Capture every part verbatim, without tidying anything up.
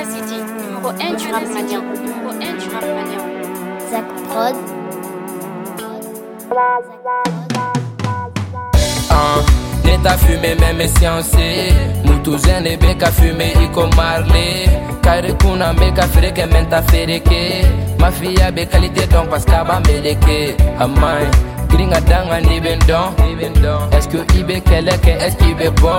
City, numéro un du rap malien. Numéro un du rap malien. Zach Prod. Uh, Neta fumé même sciencé. Moutouzin ne beka fumé iko marlé. Kare kuna beka freke menta fereke. Ma fille a be qualité donc parce qu'elle va meleke. Amai. Gringa danga ni ben don. Est-ce que Ibe keleke, est-ce qu'il est bon?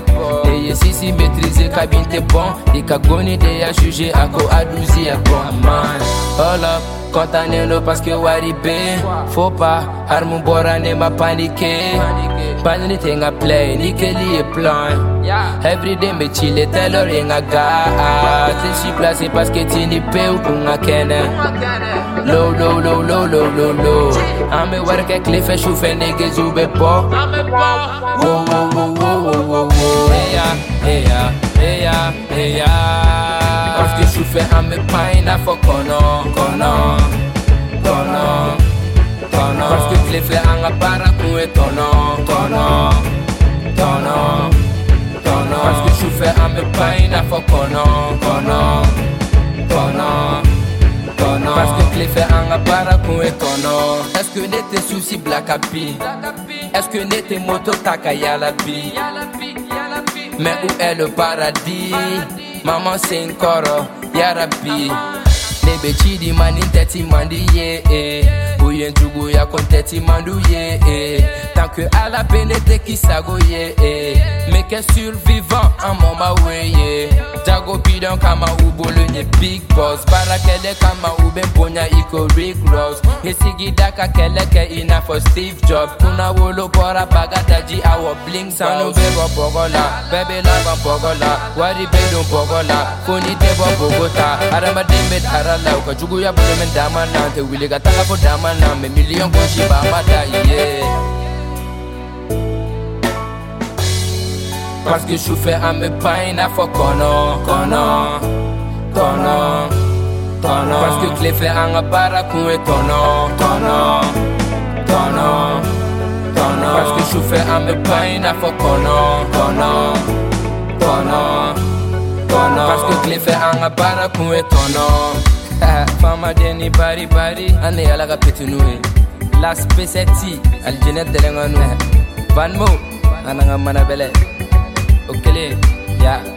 Et si si maîtriser cabine t'es bon. Et kagoni de ya jugé à ko adouzi à bon. Amai. Hold up. Contanelo parce que waribe. Faut pas, harmon bora ne ma paniqué. Pas anything I play, nickel et plein. Everyday me chille, tell her ring a ga. Si je placé parce que tu n'y peux ou qu'on a kenne. Low, low, low, low, low, low, low. I'm a work at cliff and shoot and niggas who be poor. Whoa, whoa, whoa, whoa, whoa, whoa. Hey ya, hey ya, hey ya, hey ya. Parce que je fais un me pain à faux kono, kono, kono, kono. Parce que je fais un para pour tono, tono, tono, tono. Parce que je fais un me pain à faux kono, kono, kono, kono. Parce que je fais un para pour tono. Est-ce que n'était souci black happy? Est-ce que n'était moto takaya la vie? Mais où est le paradis? Maman c'est un coro, yarabi. Nebe chidi mani teti mandi ye eh. Ouyen jugu ya kon teti mandu ye eh. Tant que à la pénété qui sago ye eh. Mais qu'est survivant en moma we ye. Jago bidon kama ubolo nye big boss. Para kele kama uben ponya iko Rick Ross. Hesigi daka kele ke ina for Steve Jobs. Kuna wolo pora bagataji awo bling sanu bego pogola. Bebe lava pogola. Wari bedon pogola. Foni tebo Bogota. Arama dembe tarala. Uka jugu ya bolo men dama na. Te wile gataka po dama na. Me million goshi ba mata yeah. Parce que je fais un me pain à faux kono, kono, kono, kono. Parce que clé fait un para pour tono, tono, tono, tono. Parce que je fais un me pain à faux kono, kono, kono, kono. Parce que clé fait un para pour tono. Fama deni bari bari, ane ala ka petunue. La spécialité, al jenet de l'engano. Van mo, ananga manabele. Okay, yeah.